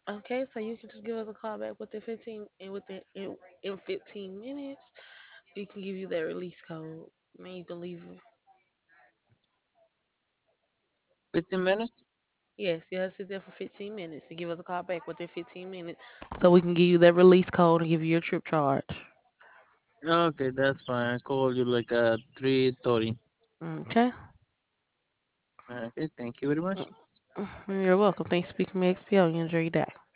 Okay, so you can just give us a call back within 15 and in 15 minutes. We can give you that release code. And then you can leave. 15 minutes? Yes, you have to sit there for 15 minutes and give us a call back within 15 minutes so we can give you that release code and give you your trip charge. Okay, that's fine. I call you like at 3:30. Okay. Okay, thank you very much. You're welcome. Thanks for speaking to me, XPO. You enjoy your day.